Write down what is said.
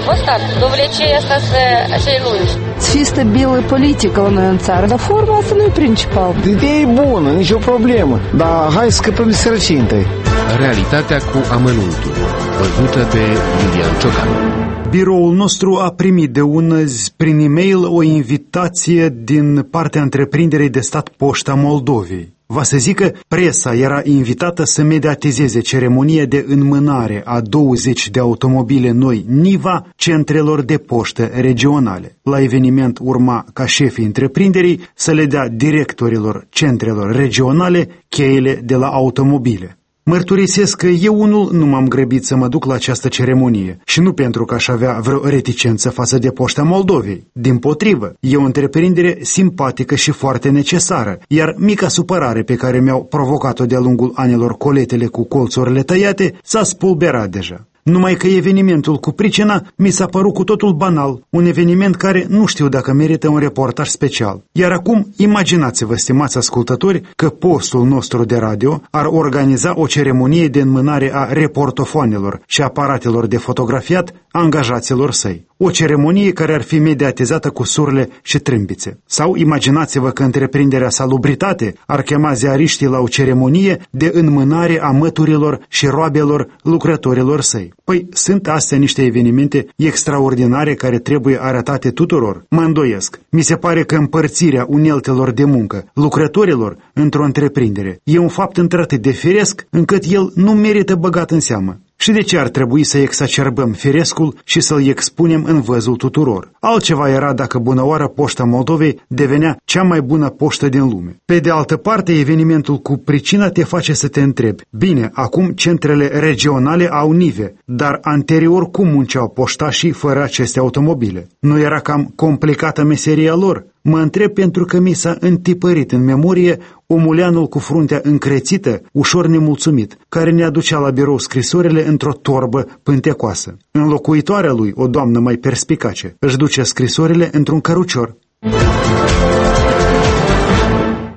Вот так, довлечение остаться acei lungi. Să fie stabilă politică la noi în țară, dar forma asta nu e principal. Ideea e bună, nicio problemă, dar hai să scăpăm de sărăcie întâi. Realitatea cu amănuntul, văzută de Lilian Ciocan. Biroul nostru a primit de unăzi prin e-mail o invitație din partea întreprinderii de stat Poșta Moldovei. Va să zic că presa era invitată să mediatizeze ceremonia de înmânare a 20 de automobile noi Niva centrelor de poștă regionale. La eveniment urma ca șefii întreprinderii să le dea directorilor centrelor regionale cheile de la automobile. Mărturisesc că eu unul nu m-am grăbit să mă duc la această ceremonie și nu pentru că aș avea vreo reticență față de Poșta Moldovei. Dimpotrivă, e o întreprindere simpatică și foarte necesară, iar mica supărare pe care mi-au provocat-o de-a lungul anilor coletele cu colțurile tăiate s-a spulberat deja. Numai că evenimentul cu pricina mi s-a părut cu totul banal, un eveniment care nu știu dacă merită un reportaj special. Iar acum, imaginați-vă, stimați ascultători, că postul nostru de radio ar organiza o ceremonie de înmânare a reportofoanelor și aparatelor de fotografiat angajaților săi. O ceremonie care ar fi mediatizată cu surle și trâmbițe. Sau imaginați-vă că întreprinderea Salubritate ar chema ziariștii la o ceremonie de înmânare a măturilor și roabelor lucrătorilor săi. Păi sunt astea niște evenimente extraordinare care trebuie arătate tuturor? Mă îndoiesc. Mi se pare că împărțirea uneltelor de muncă lucrătorilor într-o întreprindere e un fapt într-atât de firesc încât el nu merită băgat în seamă. Și de ce ar trebui să exacerbăm firescul și să-l expunem în văzul tuturor? Altceva era dacă bunăoară Poșta Moldovei devenea cea mai bună poștă din lume. Pe de altă parte, evenimentul cu pricina te face să te întrebi. Bine, acum centrele regionale au nive, dar anterior cum munceau poștașii fără aceste automobile? Nu era cam complicată meseria lor? Mă întreb pentru că mi s-a întipărit în memorie omuleanul cu fruntea încrețită, ușor nemulțumit, care ne aducea la birou scrisorile într-o torbă pântecoasă. Înlocuitoarea lui, o doamnă mai perspicace, își duce scrisorile într-un cărucior.